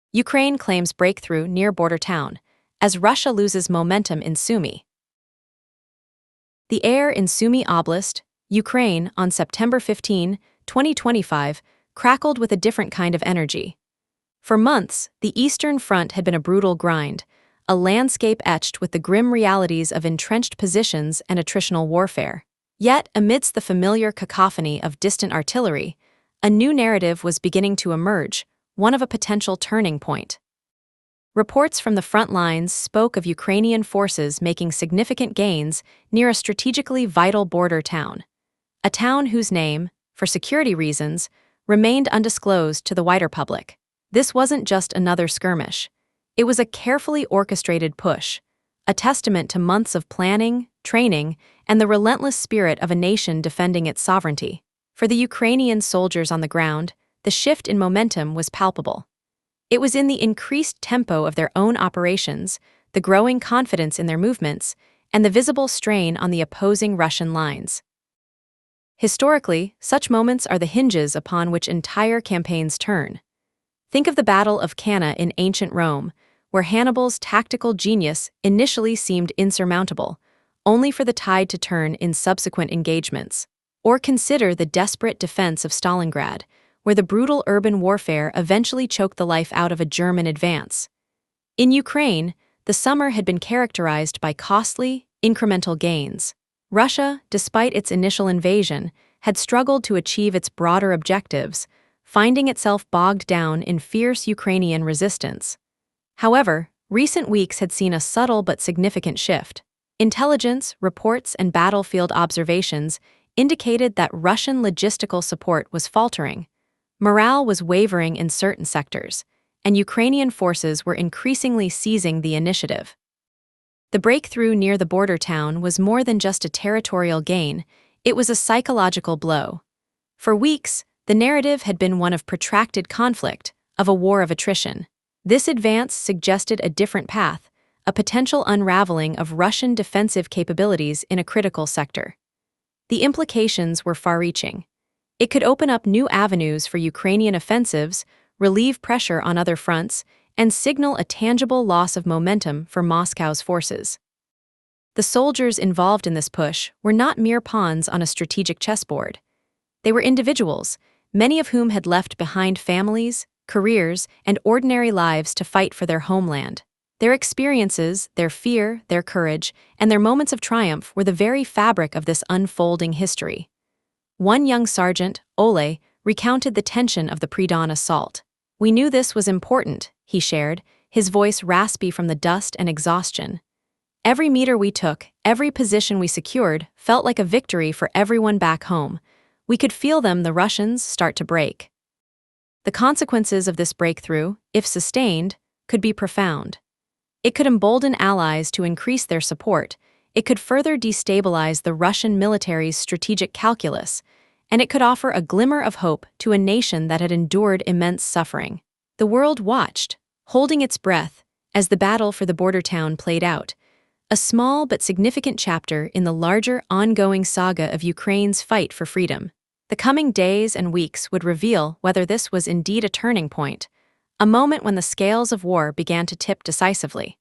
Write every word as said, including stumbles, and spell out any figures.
Ukraine claims breakthrough near border town, as Russia loses momentum in Sumy. The air in Sumy Oblast, Ukraine, on September fifteenth, twenty twenty-five, crackled with a different kind of energy. For months, the Eastern Front had been a brutal grind, a landscape etched with the grim realities of entrenched positions and attritional warfare. Yet, amidst the familiar cacophony of distant artillery, a new narrative was beginning to emerge, one of a potential turning point. Reports from the front lines spoke of Ukrainian forces making significant gains near a strategically vital border town, a town whose name, for security reasons, remained undisclosed to the wider public. This wasn't just another skirmish. It was a carefully orchestrated push, a testament to months of planning, training, and the relentless spirit of a nation defending its sovereignty. For the Ukrainian soldiers on the ground, the shift in momentum was palpable. It was in the increased tempo of their own operations, the growing confidence in their movements, and the visible strain on the opposing Russian lines. Historically, such moments are the hinges upon which entire campaigns turn. Think of the Battle of Cannae in ancient Rome, where Hannibal's tactical genius initially seemed insurmountable, only for the tide to turn in subsequent engagements. Or consider the desperate defense of Stalingrad, where the brutal urban warfare eventually choked the life out of a German advance. In Ukraine, the summer had been characterized by costly, incremental gains. Russia, despite its initial invasion, had struggled to achieve its broader objectives, finding itself bogged down in fierce Ukrainian resistance. However, recent weeks had seen a subtle but significant shift. Intelligence, reports, and battlefield observations indicated that Russian logistical support was faltering. Morale was wavering in certain sectors, and Ukrainian forces were increasingly seizing the initiative. The breakthrough near the border town was more than just a territorial gain, it was a psychological blow. For weeks, the narrative had been one of protracted conflict, of a war of attrition. This advance suggested a different path, a potential unraveling of Russian defensive capabilities in a critical sector. The implications were far-reaching. It could open up new avenues for Ukrainian offensives, relieve pressure on other fronts, and signal a tangible loss of momentum for Moscow's forces. The soldiers involved in this push were not mere pawns on a strategic chessboard. They were individuals, many of whom had left behind families, careers, and ordinary lives to fight for their homeland. Their experiences, their fear, their courage, and their moments of triumph were the very fabric of this unfolding history. One young sergeant, Ole, recounted the tension of the pre-dawn assault. "We knew this was important," he shared, his voice raspy from the dust and exhaustion. "Every meter we took, every position we secured, felt like a victory for everyone back home. We could feel them, the Russians, start to break." The consequences of this breakthrough, if sustained, could be profound. It could embolden allies to increase their support, it could further destabilize the Russian military's strategic calculus, and it could offer a glimmer of hope to a nation that had endured immense suffering. The world watched, holding its breath, as the battle for the border town played out, a small but significant chapter in the larger ongoing saga of Ukraine's fight for freedom. The coming days and weeks would reveal whether this was indeed a turning point, a moment when the scales of war began to tip decisively.